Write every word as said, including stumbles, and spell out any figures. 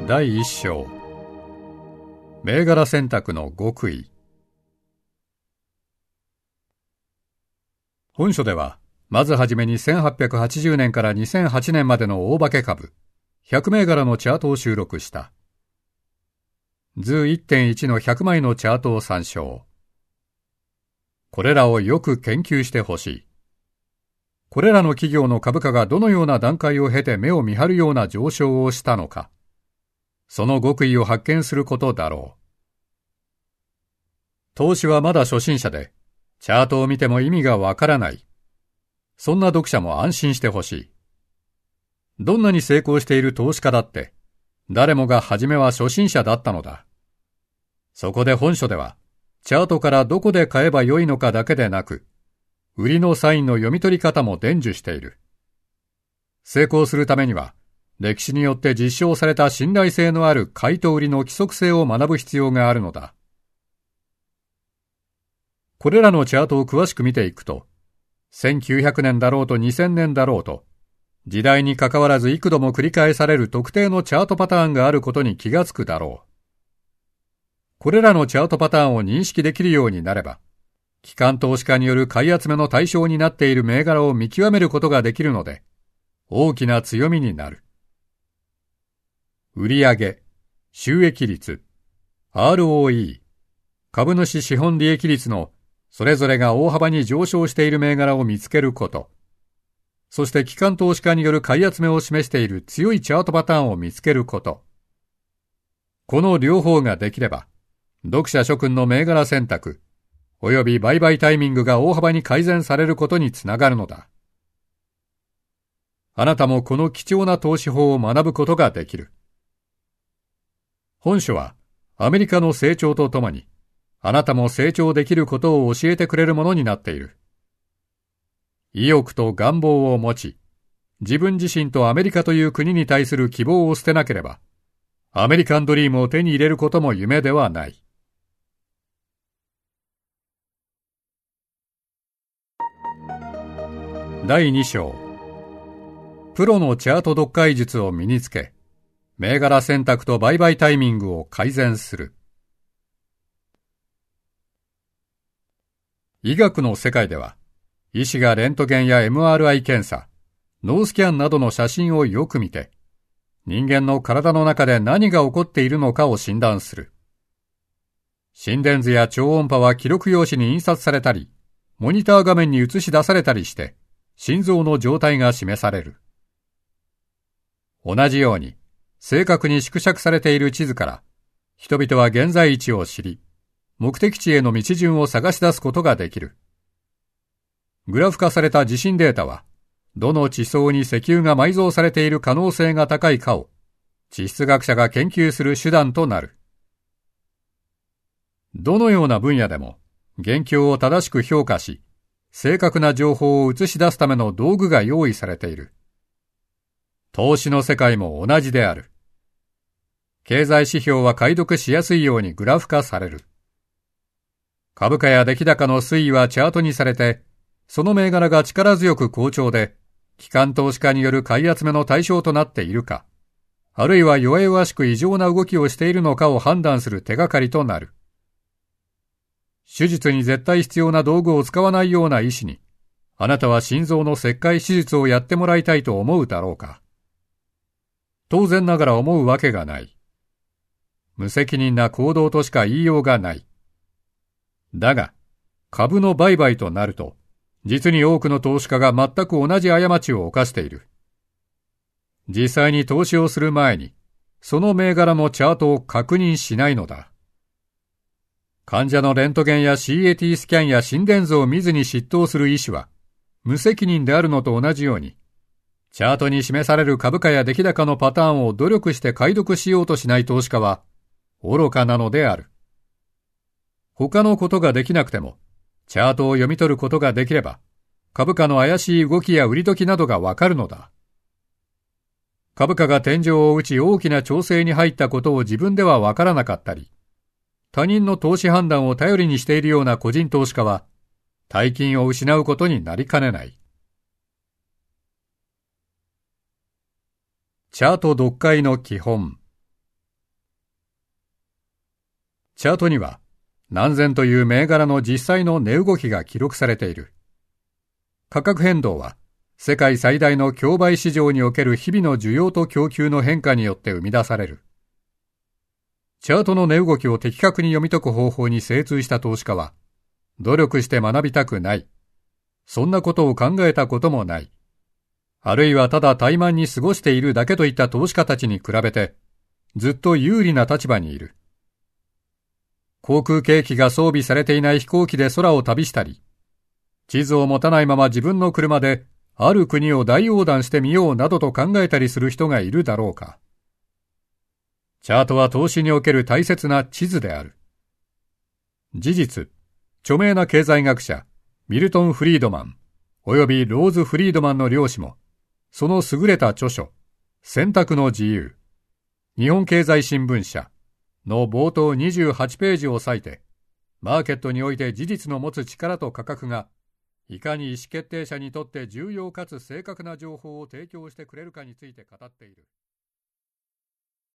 だいいっ章、銘柄選択の極意。本書では、まずはじめにせんはっぴゃくはちじゅうねんからにせんはちねんまでの大化け株、ひゃく銘柄のチャートを収録した。図 いってんいち のひゃくまいのチャートを参照。これらをよく研究してほしい。これらの企業の株価がどのような段階を経て目を見張るような上昇をしたのか、その極意を発見することだろう。投資はまだ初心者で、チャートを見ても意味がわからない。そんな読者も安心してほしい。どんなに成功している投資家だって、誰もが初めは初心者だったのだ。そこで本書では、チャートからどこで買えばよいのかだけでなく、売りのサインの読み取り方も伝授している。成功するためには、歴史によって実証された信頼性のある買いと売りの規則性を学ぶ必要があるのだ。これらのチャートを詳しく見ていくと、せんきゅうひゃくねんだろうとにせんねんだろうと、時代に関わらず幾度も繰り返される特定のチャートパターンがあることに気がつくだろう。これらのチャートパターンを認識できるようになれば、機関投資家による買い集めの対象になっている銘柄を見極めることができるので、大きな強みになる。売上、収益率、アールオーイー、株主資本利益率のそれぞれが大幅に上昇している銘柄を見つけること、そして機関投資家による買い集めを示している強いチャートパターンを見つけること。この両方ができれば、読者諸君の銘柄選択、および売買タイミングが大幅に改善されることにつながるのだ。あなたもこの貴重な投資法を学ぶことができる。本書はアメリカの成長とともに、あなたも成長できることを教えてくれるものになっている。意欲と願望を持ち、自分自身とアメリカという国に対する希望を捨てなければ、アメリカンドリームを手に入れることも夢ではない。だいに章、プロのチャート読解術を身につけ、銘柄選択と売買タイミングを改善する。医学の世界では、医師がレントゲンや エムアールアイ 検査、脳スキャンなどの写真をよく見て、人間の体の中で何が起こっているのかを診断する。心電図や超音波は記録用紙に印刷されたり、モニター画面に映し出されたりして、心臓の状態が示される。同じように、正確に縮尺されている地図から、人々は現在位置を知り、目的地への道順を探し出すことができる。グラフ化された地震データは、どの地層に石油が埋蔵されている可能性が高いかを、地質学者が研究する手段となる。どのような分野でも、現況を正しく評価し、正確な情報を映し出すための道具が用意されている。投資の世界も同じである。経済指標は解読しやすいようにグラフ化される。株価や出来高の推移はチャートにされて、その銘柄が力強く好調で、機関投資家による買い集めの対象となっているか、あるいは弱々しく異常な動きをしているのかを判断する手がかりとなる。手術に絶対必要な道具を使わないような医師に、あなたは心臓の切開手術をやってもらいたいと思うだろうか。当然ながら思うわけがない。無責任な行動としか言いようがない。だが、株の売買となると、実に多くの投資家が全く同じ過ちを犯している。実際に投資をする前に、その銘柄のチャートを確認しないのだ。患者のレントゲンや シーエーティー スキャンや心電図を見ずに執刀する医師は、無責任であるのと同じように、チャートに示される株価や出来高のパターンを努力して解読しようとしない投資家は、愚かなのである。他のことができなくても、チャートを読み取ることができれば、株価の怪しい動きや売り時などがわかるのだ。株価が天井を打ち大きな調整に入ったことを自分ではわからなかったり、他人の投資判断を頼りにしているような個人投資家は、大金を失うことになりかねない。チャート読解の基本。 チャートには何千という銘柄の実際の値動きが記録されている。価格変動は世界最大の競売市場における日々の需要と供給の変化によって生み出される。チャートの値動きを的確に読み解く方法に精通した投資家は、努力して学びたくない。そんなことを考えたこともない。あるいはただ怠慢に過ごしているだけといった投資家たちに比べて、ずっと有利な立場にいる。航空計器が装備されていない飛行機で空を旅したり、地図を持たないまま自分の車である国を大横断してみようなどと考えたりする人がいるだろうか。チャートは投資における大切な地図である。事実、著名な経済学者、ミルトン・フリードマン、およびローズ・フリードマンの両氏も、その優れた著書、選択の自由、日本経済新聞社の冒頭にじゅうはちページを割いて、マーケットにおいて事実の持つ力と価格が、いかに意思決定者にとって重要かつ正確な情報を提供してくれるかについて語っている。